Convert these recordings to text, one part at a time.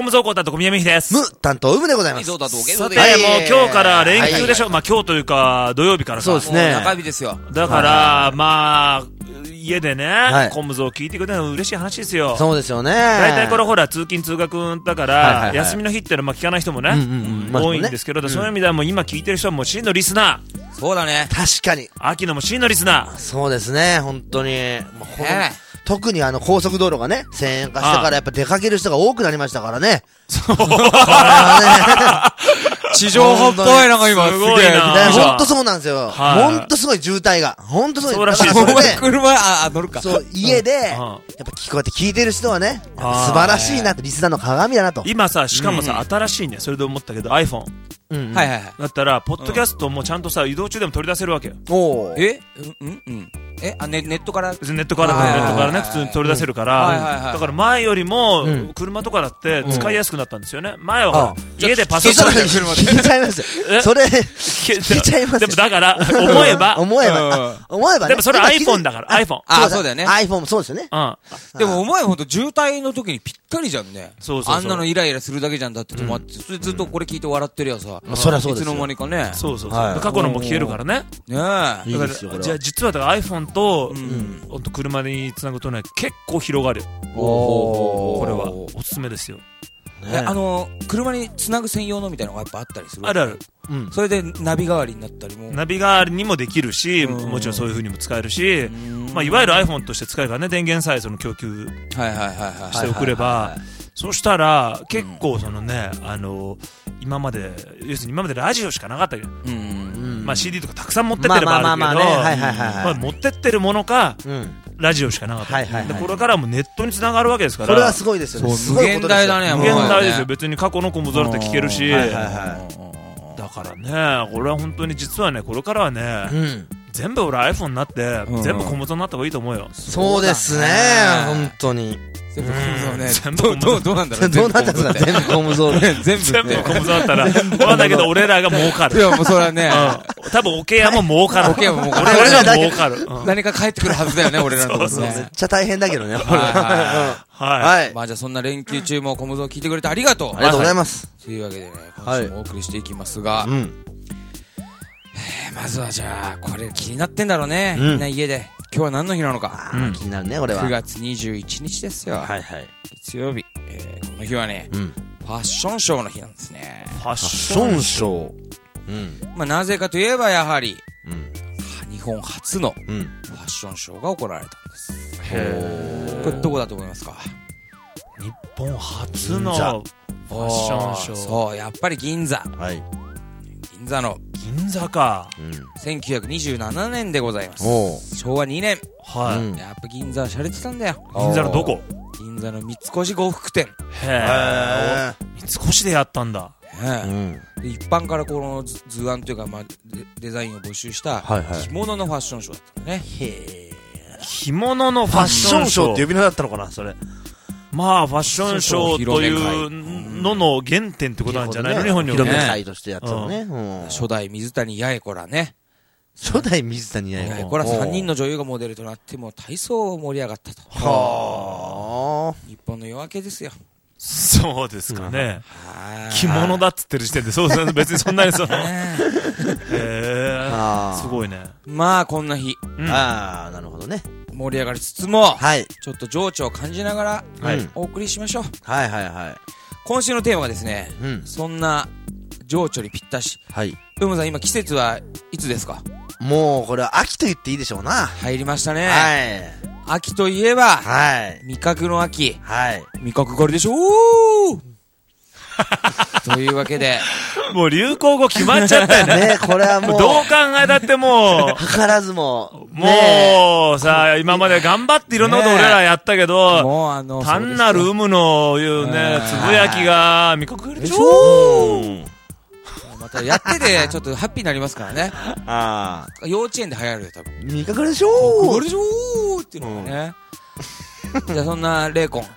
ムゾーコ担当小宮美です。 ム担当うむでございます。 さて、もう今日から連休でしょ。まあ今日というか土曜日からさ。 そうですね。 中日ですよ。 だから、まあ、家でね、コムゾー聞いてくれたの嬉しい話ですよ。 そうですよね。 大体これほら、通勤通学だから、休みの日ってのは聞かない人もね、多いんですけど、そういう意味ではもう今聞いてる人はもう真のリスナー。 そうだね。 確かに。 秋のも真のリスナー。 そうですね、本当に。特に高速道路がね、1000円化してからやっぱ出かける人が多くなりましたからね。 そう。 地上波っぽいのが今、 すごいな。 ほんとそうなんですよ。ほんとすごい渋滞が。ほんとすごい。 そうらしい。 お前車、乗るか。 そう、家で、やっぱこうやって聞いてる人はね、素晴らしいなって、リスナーの鏡だなと。 今さ、しかもさ、新しいね、それで思ったけど、iPhone。 はいはいはい。 だったら、ポッドキャストもちゃんとさ、移動中でも取り出せるわけよ。 おネットからネットからね、普通に取り出せるから、だから前よりも、車とかだって使いやすくなったんですよね。前は、家でパソコンで車で。消えちゃいますよ。それ、消えちゃいますよ。 でもだから、思えばね。でもそれ iPhone だから、iPhone。 そうだよね。 iPhone もそうですよね。 でもお前ほんと渋滞の時にぴったりじゃんね。 そうそう。 あんなのイライラするだけじゃんだって止まって、それずっとこれ聞いて笑ってるやさ。 そりゃそうです。 いつの間にかね。 そうそうそう。過去のも聞けるからね。 ねえ。 いいですよ。 じゃあ実はだから iPhone と、車につなぐとね、結構広がるよ。これは、おすすめですよ。 車につなぐ専用のみたいなのがやっぱあったりする。 あるある。 それでナビ代わりになったりも。 ナビ代わりにもできるし、もちろんそういう風にも使えるし、まあいわゆる iPhone として使えるからね、電源さえその供給して送れば、そしたら結構そのね、今までラジオしかなかったけど、まあ CD とかたくさん持ってってればあるけど、持ってってるものか、ラジオしかなかった。でこれからもネットにつながるわけですから。 これはすごいですよね。 無限大だね。 無限大ですよ。別に過去のコムゾーって聞けるし。だからね、これは本当に実はね、これからはね、全部俺 iPhone になって、全部コムゾーになった方がいいと思うよ。 そうですね、本当に。 全部コムゾーね。 全部コムゾー。 どうなんだろう。 どうなったんですか、全部コムゾー。 全部コムゾーだったら、わかんないけど俺らが儲かる。 いや、もうそれはね。 多分オケアも儲かる。 オケアも儲かる。 俺らが儲かる。 何か返ってくるはずだよね、俺らのところね。 めっちゃ大変だけどね。 はい。 まあじゃあそんな連休中もコムゾー聞いてくれてありがとう。 ありがとうございます。 というわけでね、今週もお送りしていきますが、まずはじゃあ、これ気になってんだろうね。みんな家で。今日は何の日なのか。 気になるね、これは。 9月21日ですよ。月曜日。この日はね、ファッションショーの日なんですね。 ファッションショー。 まあなぜかといえばやはり、日本初のファッションショーが行われたんです。これどこだと思いますか？ 日本初のファッションショー。 そう、やっぱり銀座。銀座の。 銀座か。 1927年でございます。昭和2年。やっぱ銀座は洒落てたんだよ。 銀座のどこ？ 銀座の三越呉服店。 へぇ。三越でやったんだ。 一般からこの図案というか、まあ、デザインを募集した着物のファッションショーだったね。 着物のファッションショーって呼び名だったのかな、それ。 まあ、ファッションショーというのの原点ってことなんじゃないの？日本に広め会としてやったのね。 初代水谷八重子らね。 初代水谷八重子。 これは3人の女優がモデルとなっても体操盛り上がったと。日本の夜明けですよ。 そうですかね。着物だっつってる時点で、そうですね。別にそんなにそう。すごいね。 まあ、こんな日。 なるほどね。 盛り上がりつつも、ちょっと情緒を感じながら、お送りしましょう。今週のテーマがですね、そんな情緒にぴったし。うむさん、今季節はいつですか？ もう、これは秋と言っていいでしょうな。 入りましたね。秋といえば、味覚の秋。味覚狩りでしょうというわけで。 もう流行語決まっちゃったよね。 これはもう。 どう考えたってもう。 図らずも。 もうさ、今まで頑張っていろんなこと俺らやったけど、 もう単なる有無のいうね、つぶやきが味覚狩りでしょまたやっててちょっとハッピーになりますからね。幼稚園で流行るよ、多分。 味覚でしょ味覚でしょーっていうのがね。じゃあそんなレイコン。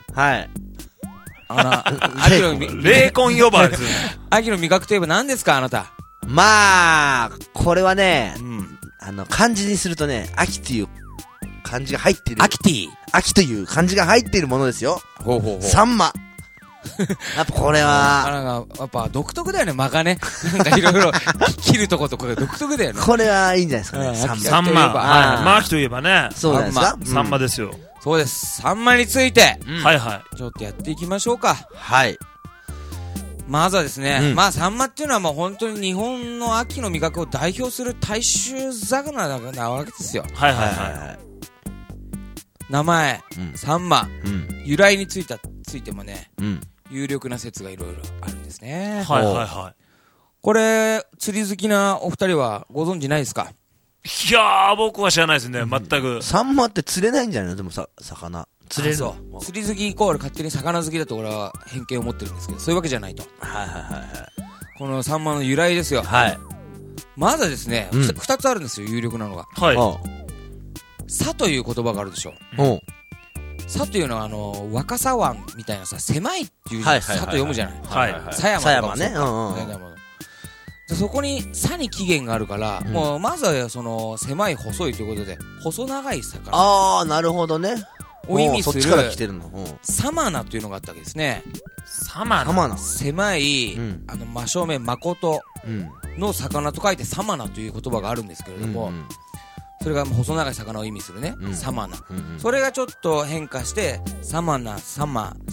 霊魂呼ばわりする。 秋の味覚といえば何ですか、あなた。 まあ、これはね、漢字にするとね、秋という漢字が入っている。 秋ティー。 秋という漢字が入っているものですよ。 ほうほうほう。 サンマ。 やっぱこれはやっぱ独特だよね、間がね。なんかいろいろ切るとことか独特だよね。 これはいいんじゃないですかね。 サンマ。秋といえばね。 そうですか。 サンマですよ。 そうです。サンマについて。 はいはい。 ちょっとやっていきましょうか。 はい。 まずはですね、まあサンマっていうのはもう本当に日本の秋の味覚を代表する大衆魚なわけですよ。 はいはいはい。 名前、サンマ、由来についてもね、有力な説がいろいろあるんですね。 はいはいはい。 これ、釣り好きなお二人はご存知ないですか？ いやー、僕は知らないですね、全く。 サンマって釣れないんじゃないの？でも魚。釣れる。 そう。釣り好きイコール勝手に魚好きだと俺は偏見を持ってるんですけど、そういうわけじゃないと。 はいはいはいはい。 このサンマの由来ですよ。 はい。 まずはですね、二つあるんですよ、有力なのが。 はい。 さという言葉があるでしょ。さというのは若狭湾みたいなさ、狭いっていうさと読むじゃない。 はい。 狭山ね。 そこにさに起源があるから、もうまずはその狭い細いということで、細長い魚。 ああ、なるほどね。 を意味するサマナというのがあったわけですね。 サマナ。 狭い、真正面誠の魚と書いてサマナという言葉があるんですけれども、それが細長い魚を意味するね、サマナ。それがちょっと変化して、サマナ、サンマ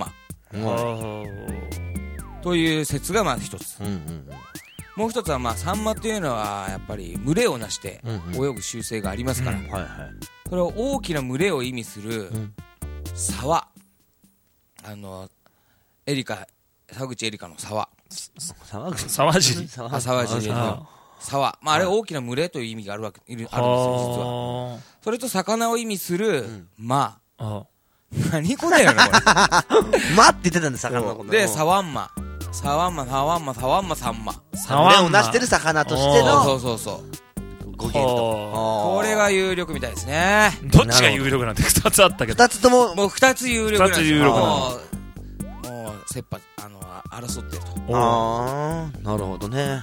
という説がまず一つ。もう一つはサンマっていうのはやっぱり群れをなして泳ぐ習性がありますから、それは大きな群れを意味する沢、沢口エリカの沢沢尻沢、あれ大きな群れという意味があるんですよ、実は。それと魚を意味する何語だよね、これ。 まって言ってたんです、魚のことで、サワンマ、サンマ。 群れをなしてる魚としてのそう語源と。 これが有力みたいですね。 どっちが有力なんて2つあったけど。 2つとも。 もう2つ有力なんですよ。もう、切羽、争ってると。 ああ、なるほどね。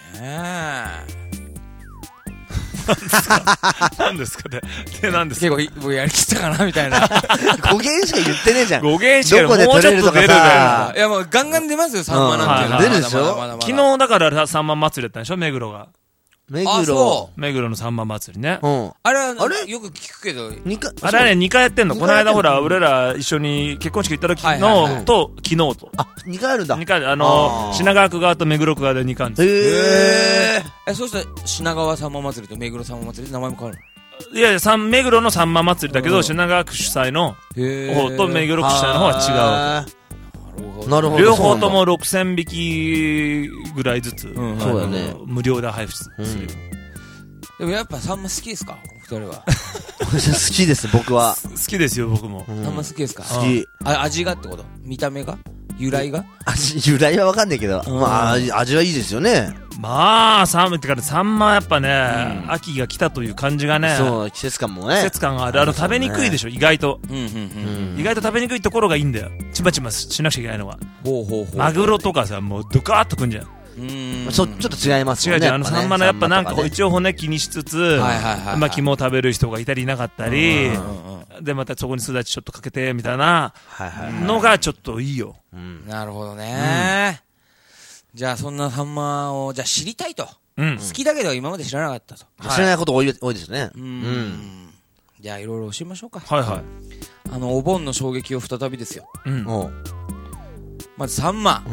何ですかね。何ですか。結構やりきったかなみたいな。 語源しか言ってねえじゃん。 語源しかどこで取れるとかさ。 いやもうガンガン出ますよ、サンマなんていうのは。 出るでしょ。 昨日だからサンマ祭りだったんでしょ、目黒が。 目黒のサンマ祭りね。 あれよく聞くけど、 あれはね、2回やってんの。この間ほら、俺ら一緒に結婚式行った時のと、昨日と。 あ、2回あるんだ。 2回、品川区側と目黒区側で2回あるんです。そうしたら、品川サンマ祭りと目黒サンマ祭りって名前も変わるの？ いや、目黒のサンマ祭りだけど、品川区主催の方と目黒区主催の方は違う。 なるほど。 両方とも6000匹ぐらいずつ、 そうだね。 無料で配布する。 でもやっぱサンマ好きですか、お二人は？ 好きです、僕は。 好きですよ、僕も。 サンマ好きですか？ 好き。 味がってこと？見た目が？由来が？ 由来はわかんないけど、味はいいですよね。 サンマやっぱね、秋が来たという感じがね。 そう、季節感もね。 季節感がある。食べにくいでしょ、意外と。意外と食べにくいところがいいんだよ。ちまちましなくちゃいけないのは。マグロとかさ、もうドカーッとくんじゃん。 ちょっと違いますよね。 違う、サンマのやっぱなんか一応骨気にしつつ、肝を食べる人がいたりいなかったり、でまたそこにすだちちょっとかけてみたいなのがちょっといいよ。 なるほどね。じゃあそんなサンマをじゃあ知りたいと。好きだけど今まで知らなかったと。 知らないこと多いですね。 じゃあいろいろ教えましょうか。 はいはい。 お盆の衝撃を再びですよ。まずサンマ。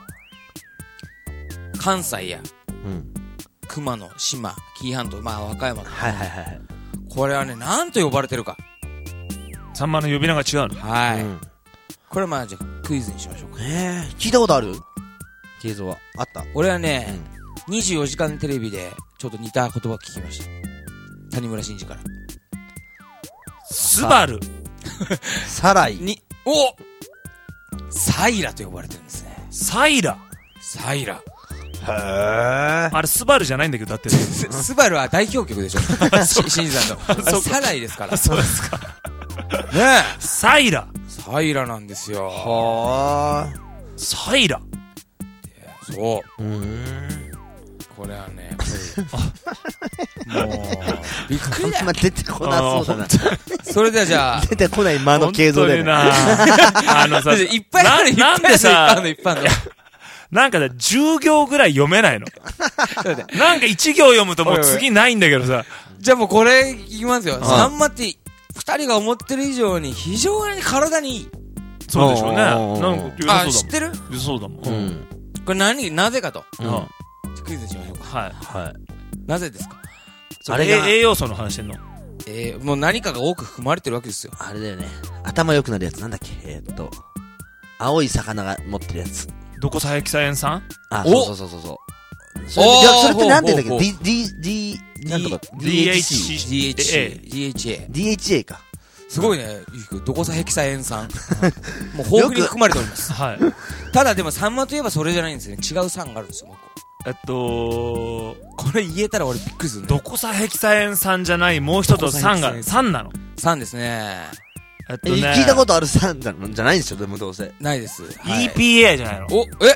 関西や熊野、島、紀伊半島、和歌山とか、これはね、なんと呼ばれてるか。 サンマの呼び名が違うの？ これじゃあクイズにしましょうか。 聞いたことある？映像はあった？ 俺はね、24時間テレビでちょっと似た言葉聞きました。谷村新司から。 スバル。 サライ。 サイラと呼ばれてるんですね。 サイラ。あれスバルじゃないんだけど、だってスバルは代表曲でしょ。新司さんのサライですから。 そうですかね。サイラなんですよ。 サイラ。 そう。これはね、やっぱりもう、びっくりだよ。 出てこなそうだな。 それではじゃあ。 出てこない間の形状で。 いっぱいある、 なんでさ、 なんか10行ぐらい読めないの。なんか1行読むともう次ないんだけどさ。 じゃあもうこれいきますよ。サンマって2人が思ってる以上に非常に体にいい。 そうでしょうね。なんか知ってる？ そうだもん。 これなぜかと。クイズしましょうか。 はい。 なぜですか？ あれが栄養素の話してんの？ もう何かが多く含まれてるわけですよ。 あれだよね。頭良くなるやつなんだっけ？青い魚が持ってるやつ。 ドコサヘキサエン酸？ あ、そう。それってなんて言うんだっけ？ D なんとか DHA か。 すごいね。ドコサヘキサエン酸。もう豊富に含まれております。はい。ただでもサンマといえばそれじゃないんですよね。違う酸があるんですよ、もう一個。これ言えたら俺びっくりするね。 ドコサヘキサエン酸じゃないもう一つ酸なの？ 酸ですね。 聞いたことある酸じゃないんですよ、でもどうせ。 ないです。 EPA じゃないの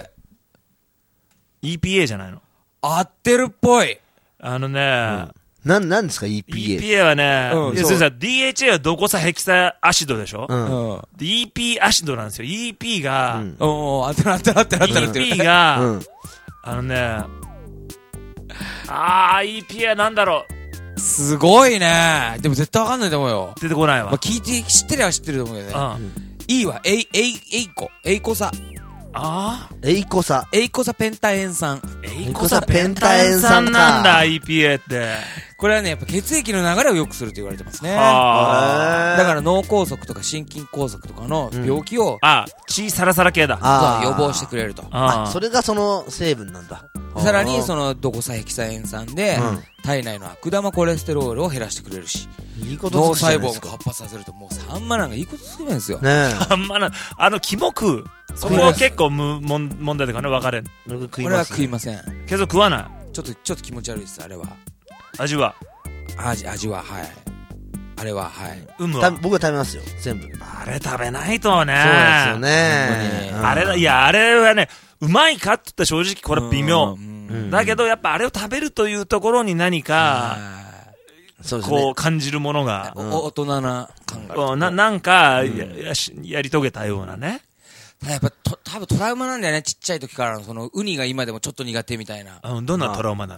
？EPA じゃないの？ 合ってるっぽい。 なんですか EPA はね、DHA はドコサヘキサアシドでしょ？EP アシドなんですよ。EP が、 あった。 EP が、EPA はなんだろう。すごいね。でも絶対わかんないと思うよ。 出てこないわ。 聞いて、知ってりゃ知ってると思うよね。E はエイコサ。 エイコサペンタエン酸。 エイコサペンタエン酸なんだ、EPA って。 これはね、やっぱ血液の流れを良くすると言われてますね。だから脳梗塞とか心筋梗塞とかの病気を、 血サラサラ系だ。 予防してくれると。 それがその成分なんだ。 さらに、そのドコサヘキサエン酸で、体内の悪玉コレステロールを減らしてくれるし、脳細胞も活発させると、もうサンマなんかいいことするんですよ。 サンマなんキモ食う。そこは結構問題だからね、分かれん。 俺は食いません。 けど食わない。 ちょっと気持ち悪いです、あれは。 味は、 はい。あれは、はい。 僕は食べますよ、全部。 あれ食べないとね。 そうですよね。 あれはね、うまいかって言ったら正直これ微妙。だけどやっぱあれを食べるというところに何か、こう感じるものが。 大人な感が。なんか、やり遂げたようなね。 やっぱ多分トラウマなんだよね、ちっちゃい時からの、そのウニが今でもちょっと苦手みたいな。 どんなトラウマなの？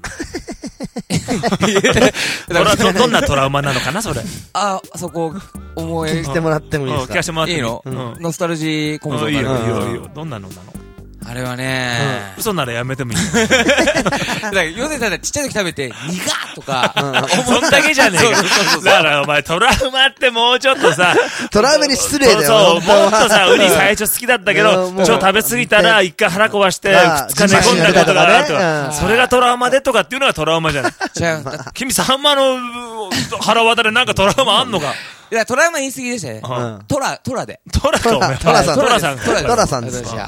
どんなトラウマなのかな、それ。 そこ、思い。 聞いてもらってもいいですか？ 聞かせてもらっていいの？ノスタルジーコンソール。 いいよ。どんなのなの？ あれはね、 嘘ならやめてもいい。 だからヨネさんがちっちゃい時食べて、苦っとか、 そんだけじゃねえか。だからお前トラウマってもうちょっとさ、 トラウマに失礼だよ。 そう、もっとさ、ウニ最初好きだったけど、食べ過ぎたら一回腹壊して、2日寝込んだことがあるとか、それがトラウマでとかっていうのがトラウマじゃない。君サンマの腹渡でなんかトラウマあんのか？ いや、トラウマ言い過ぎでしたね。トラで。 トラか、お前。トラさんですか。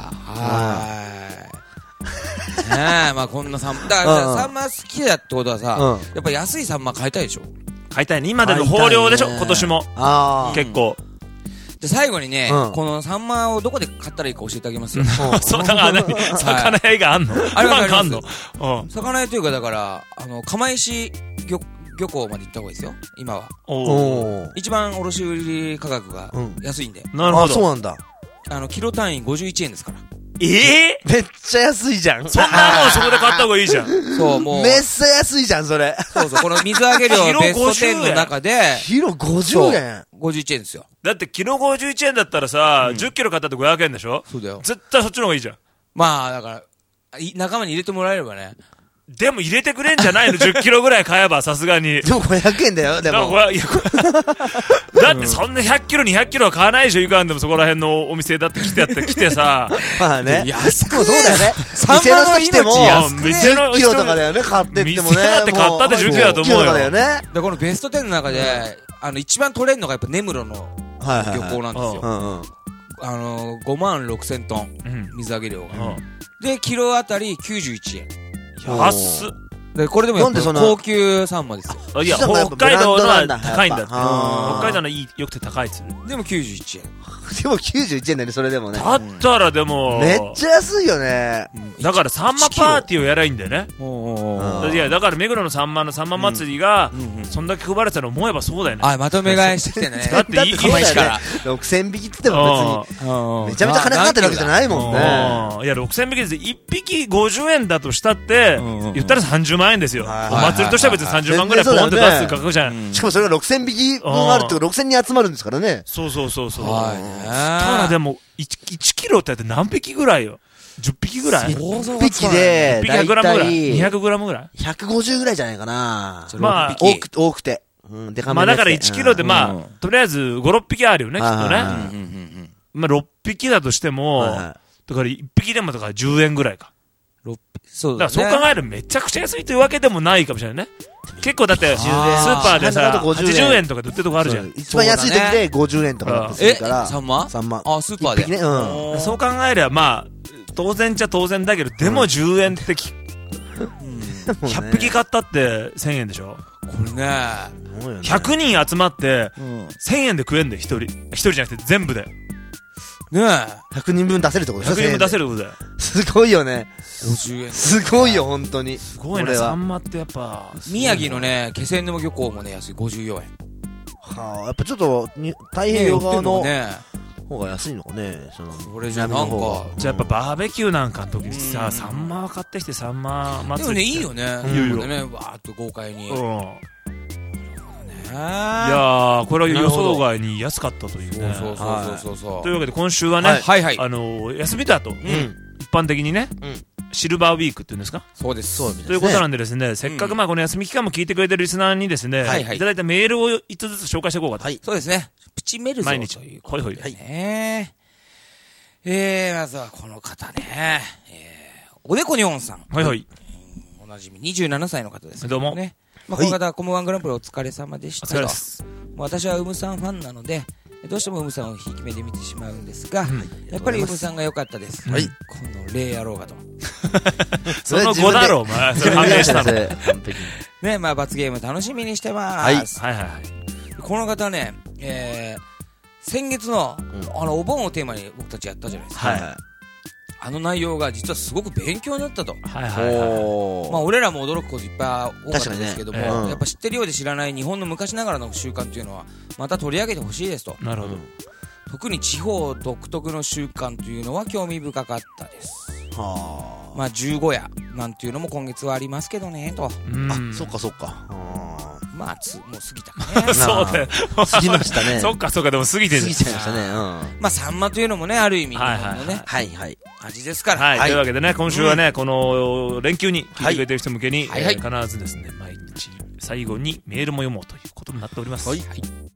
まあこんなサンマ、だからサンマ好きだってことはさ、やっぱ安いサンマ買いたいでしょ？ 買いたいね。今での豊漁でしょ、今年も。結構。 で、最後にね、このサンマをどこで買ったらいいか教えてあげますよ。 そう、だから魚屋があんの？ あれがあんの？魚屋というか、だから、釜石漁港まで行った方がいいですよ、今は。一番卸売価格が安いんで。 なるほど。 そうなんだ。 キロ単位51円ですから。 めっちゃ安いじゃん。 そんなもんそこで買った方がいいじゃん。 そう、もう。 めっちゃ安いじゃん、それ。 そう、この水揚げ量ベスト10の中で。 キロ50円。 51円ですよ。 だってキロ51円だったらさ、10キロ買ったって500円でしょ？ そうだよ。 絶対そっちの方がいいじゃん。 まあ、だから、仲間に入れてもらえればね。 でも入れてくれんじゃないの？ 10 キロぐらい買えばさすがに。 でも500円だよ、でも。 だってそんな100キロ200キロは買わないでしょ、いかんでもそこら辺のお店だって来てさ。 まあね。 安くもそうだよね。店の人来ても、10キロとかだよね、買ってってもね。 店だって買ったって10キロだと思うよ。 だよね。 で、このベスト10の中で、一番取れるのがやっぱ根室の漁港なんですよ。56,000トン、水揚げ量が。で、キロあたり91円。 安っ。 で、これでもやっぱ高級サンマですよ。 いや、北海道のは高いんだって。北海道の良くて高いっすね。 でも91円。 でも91円だね、それでもね。 だったらでも。 めっちゃ安いよね。 だからサンマパーティーをやらいいんだよね。 いや、だから目黒のサンマ祭りが、そんだけ配られたの思えばそうだよね。 あ、まとめ買いしてきてね。 だって今から。6000匹って言っても別に、めちゃめちゃ金かかってるわけじゃないもんね。 いや、6000匹で1匹50円だとしたって、言ったら30万円ですよ。お祭りとしては別に30万ぐらいポンって出す価格じゃない。 しかもそれが6000匹分あるって6000人集まるんですからね。 そう。ただでも、1キロってやって何匹ぐらいよ。10匹ぐらい ?1 匹で、だいたい 200グラムぐらい ?150 ぐらいじゃないかな。 まあ、 多くて。 まあだから1キロでまあ、とりあえず5、6匹あるよね、きっとね。まあ6匹だとしても、だから1匹でもだから10円ぐらいか。 そうだからそう考えるとめちゃくちゃ安いというわけでもないかもしれないね。結構だって、スーパーでさ、80円とかで売ってるとこあるじゃん。 一番安い時で50円とかするから。 サンマあ、スーパーで。 そう考えればまあ、当然っちゃ当然だけど、でも10円って100匹買ったって1000円でしょ。 これね、 100人集まって、1000円で食えんで、1人。1人じゃなくて全部で。 ねえ。100人分出せるってことでしょ。 100人分出せるってことだよ。 すごいよね。 50円。 すごいよ、本当に。 すごいね、サンマってやっぱ。 宮城のね、気仙沼漁港もね、安い、54円。 はあ、やっぱちょっと、太平洋側の方が安いのかね。 これじゃなんか。 じゃあやっぱバーベキューなんかの時にさ、サンマ買ってきてサンマ祭り。 でもね、いいよね。いいよね、わーっと豪快に。いやー、これは予想外に安かったというね。 そう。 というわけで今週はね、休みだと、一般的にね、シルバーウィークっていうんですか。 そうです。 ということなんでですね、せっかくまあこの休み期間も聞いてくれてるリスナーにですね、いただいたメールを一つずつ紹介していこうかと。 そうですね。プチメルゾ毎日。ほいほい。 まずはこの方ね、おでこにょんさん。 はいはい。 おなじみ27歳の方です。 どうも。 まあ、この方はコムワングランプリお疲れ様でしたと。 お疲れ様です。 私はウムさんファンなので、どうしてもウムさんをひいき目で見てしまうんですが、やっぱりウムさんが良かったです。この霊野郎がと。 その後だろう、お前。それ判明したの。 ね、まあ罰ゲーム楽しみにしてます。 はい。 この方ね、先月の、お盆をテーマに僕たちやったじゃないですか。あの内容が実はすごく勉強になったと。まあ俺らも驚くこといっぱい多かったんですけども、やっぱ知ってるようで知らない日本の昔ながらの習慣というのはまた取り上げてほしいですと。 なるほど。 特に地方独特の習慣というのは興味深かったです。まあ十五夜なんていうのも今月はありますけどねと。 あ、そっか。 まあもう過ぎたかね。 そうだよ。 過ぎましたね。 そっか、でも過ぎてる。 過ぎちゃいましたね。 まあサンマというのもね、ある意味日本のね、味ですから。 というわけでね、今週はね、この連休に聞いてくれてる人向けに、必ずですね、毎日最後にメールも読もうということになっております。